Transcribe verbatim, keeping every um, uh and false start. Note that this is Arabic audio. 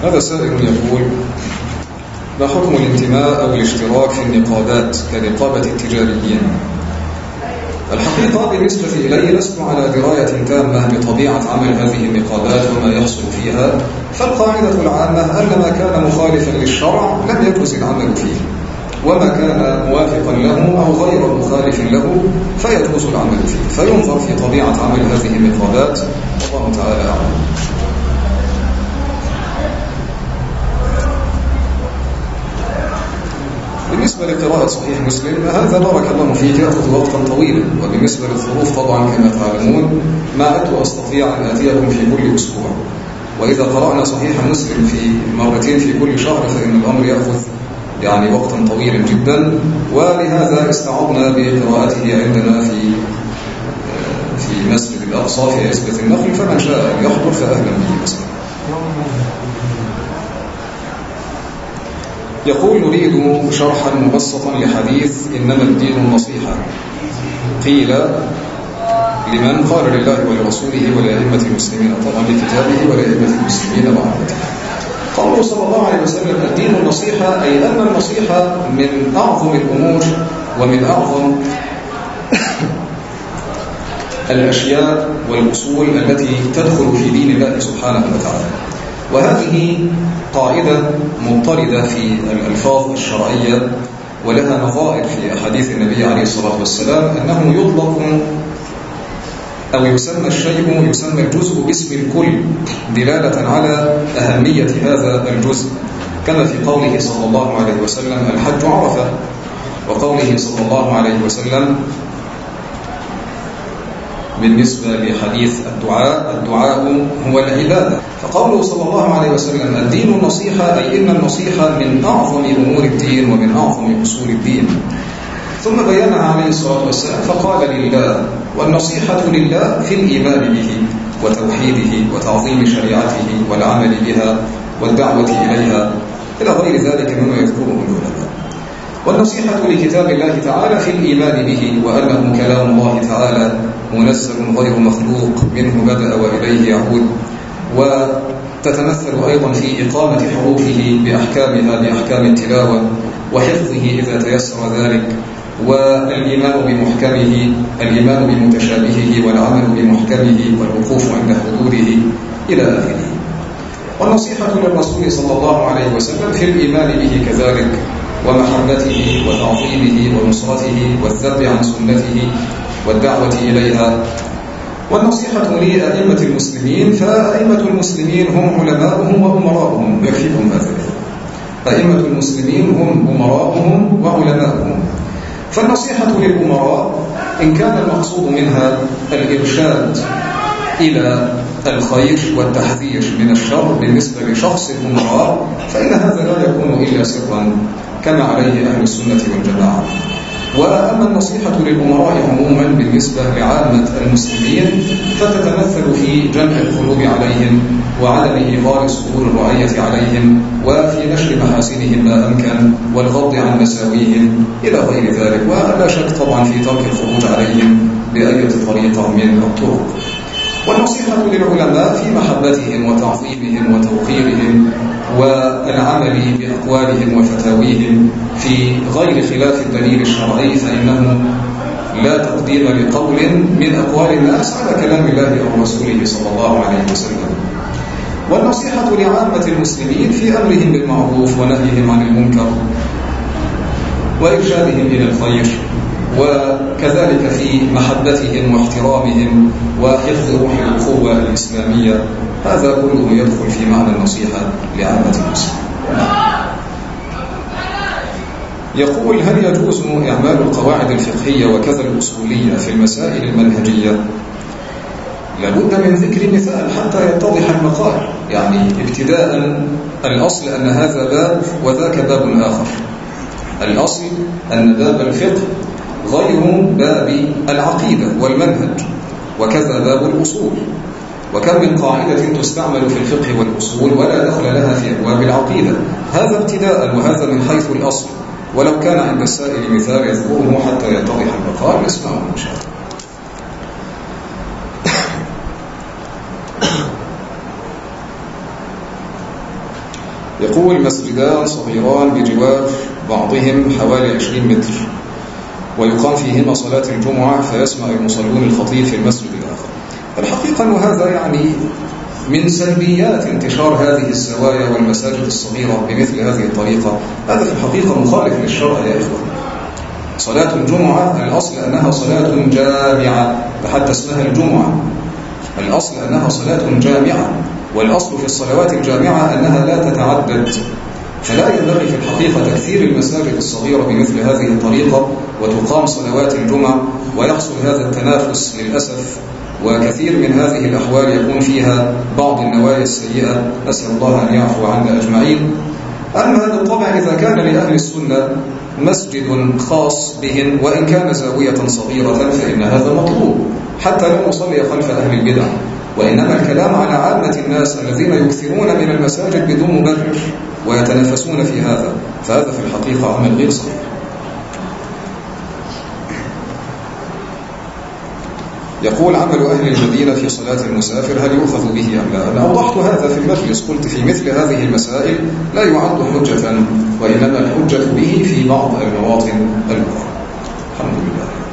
هذا سائل يقول: ما حكم الانتماء أو الاشتراك في النقابات كنقابة التجاريين؟ الحقيقة بالنسبة إلي لست على دراية تامة بطبيعة عمل هذه النقابات وما يحصل فيها، فالقاعدة العامة أن ما كان مخالفا للشرع لم يجوز العمل فيه، وما كان موافقا له أو غير مخالف له فيجوز العمل فيه، فينظر في طبيعة عمل هذه النقابات، والله تعالى أعلم. بالنسبة لقراءة صحيح مسلم، هذا بارك الله فيك يأخذ وقتا طويلا، وبالنسبة للظروف طبعا كما تعلمون ما عدت أستطيع أن آتيكم في كل أسبوع، وإذا قرأنا صحيح مسلم في مرتين في كل شهر فإن الأمر يأخذ يعني وقتا طويلا جدا، ولهذا استعضنا بقراءته عندنا في في مسجد الأقصى في عزبة النخل، فمن شاء أن يحضر فأهلا به مسجد. يقول: نريد شرحا مبسطا لحديث إنما الدين النصيحة، قيل لمن؟ قال لله ولرسوله ولأئمة المسلمين، طبعا لكتابه ولأئمة المسلمين وعامته. قوله صلى الله عليه وسلم الدين النصيحة، أي أن النصيحة من أعظم الأمور ومن أعظم الأشياء والأصول التي تدخل في دين الله سبحانه وتعالى، وهذه قاعدة مضطردة في الألفاظ الشرعية ولها نظائر في أحاديث النبي عليه الصلاة والسلام، أنه يطلق أو يسمى الشيء يسمى الجزء باسم الكل دلالة على أهمية هذا الجزء، كما في قوله صلى الله عليه وسلم الحج عرفة، وقوله صلى الله عليه وسلم بالنسبة لحديث الدعاء الدعاء هو العبادة، فقوله صلى الله عليه وسلم الدين النصيحة، أي إن النصيحة من أعظم أمور الدين ومن أعظم أصول الدين، ثم بينها عليه الصلاة والسلام فقال لله، والنصيحة لله في الإيمان به وتوحيده وتعظيم شريعته والعمل بها والدعوة إليها إلى غير ذلك مما يذكره العلماء. والنصيحة لكتاب الله تعالى في الإيمان به وأنه كلام الله تعالى منزل غير مخلوق، منه بدأ وإليه يعود، وتتمثل أيضا في إقامة حروفه بأحكامها بأحكام التلاوة وحفظه إذا تيسر ذلك، والإيمان بمحكمه الإيمان بمتشابهه والعمل بمحكمه والوقوف عند حدوده إلى آخره. والنصيحة للرسول صلى الله عليه وسلم في الإيمان به كذلك ومحبته وتعظيمه ونصرته والذب عن سنته والدعوة إليها. والنصيحة لأئمة المسلمين، فأئمة المسلمين هم علماؤهم وأمراؤهم، يكفيكم هذا. أئمة المسلمين هم أمراؤهم وعلماؤهم، فالنصيحة للأمراء إن كان المقصود منها الإرشاد إلى الخير والتحذير من الشر بالنسبة لشخص الأمراء، فإن هذا لا يكون إلا سرا كما عليه أهل السنة والجماعة. وأما النصيحة للأمراء عموما بالنسبة لعامة المسلمين فتتمثل في جمع القلوب عليهم وعدم إيغار صدور الرعية عليهم وفي نشر محاسنهم ما أمكن والغض عن مساويهم إلى غير ذلك، ولا شك طبعا في ترك الخروج عليهم بأي طريقة من الطرق. والنصيحة للعلماء في محبتهم وتعظيمهم وتوقيرهم والعمل بأقوالهم وفتاويهم في غير خلاف الدليل الشرعي، فإنه لا تقديم لقول من أقوال الناس على كلام الله أو رسوله صلى الله عليه وسلم. والنصيحة لعامة المسلمين في أمرهم بالمعروف ونهيهم عن المنكر وإرشادهم إلى الخير، وكذلك في محبتهم واحترامهم وحفظ روح الأخوة الإسلامية، هذا كله يدخل في معنى النصيحة لعامة المسلمين. يقول: هل يجوز إعمال القواعد الفقهية وكذا الأصولية في المسائل المنهجية؟ لابد من ذكر مثال حتى يتضح المقال، يعني ابتداء الأصل أن هذا باب وذاك باب آخر. الأصل أن باب الفقه غير باب العقيدة والمنهج، وكذا باب الأصول، وكم من قاعدة تستعمل في الفقه والأصول ولا دخل لها في أبواب العقيدة. هذا ابتداء وهذا من حيث الأصل، ولو كان عند السائل مثال يذكره حتى يتضح المقال نسمعه إن شاء الله. يقول مسجدان صغيران بجوار بعضهم حوالي عشرين متر، ويقام فيهما صلاة الجمعة فيسمع المصلون الخطيب في المسجد الآخر. الحقيقة أن هذا يعني من سلبيات انتشار هذه الزوايا والمساجد الصغيرة بمثل هذه الطريقة. هذا في الحقيقة مخالف للشرع يا إخوة. صلاة الجمعة الأصل أنها صلاة جامعة، حتى اسمها الجمعة، الأصل أنها صلاة جامعة، والأصل في الصلوات الجامعة أنها لا تتعدد، فلا ينبغي في الحقيقة تكثير المساجد الصغيرة بمثل هذه الطريقة وتقام صلوات الجمعة ويحصل هذا التنافس للأسف. وكثير من هذه الأحوال يكون فيها بعض النوايا السيئة، نسأل الله أن يعفو عنا أجمعين. أما هذا الطبع إذا كان لأهل السنة مسجد خاص بهم وإن كان زاوية صغيرة فإن هذا مطلوب حتى لا نصلي خلف أهل البدع، وإنما الكلام على عامة الناس الذين يكثرون من المساجد بدون مبرر ويتنافسون في هذا، فهذا في الحقيقة عمل غير صحيح. يقول عمل أهل المدينة في صلاة المسافر هل يؤخذ به أم لا؟ أنا أوضحت هذا في المجلس، قلت في مثل هذه المسائل لا يعد حجة، وإنما الحجة به في بعض المواطن الأخرى. الحمد لله.